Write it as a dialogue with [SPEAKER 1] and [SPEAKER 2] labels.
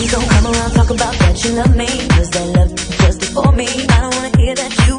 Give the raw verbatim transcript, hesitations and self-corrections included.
[SPEAKER 1] Don't come around talk about that you love me, 'cause that love just before me. I don't wanna hear that you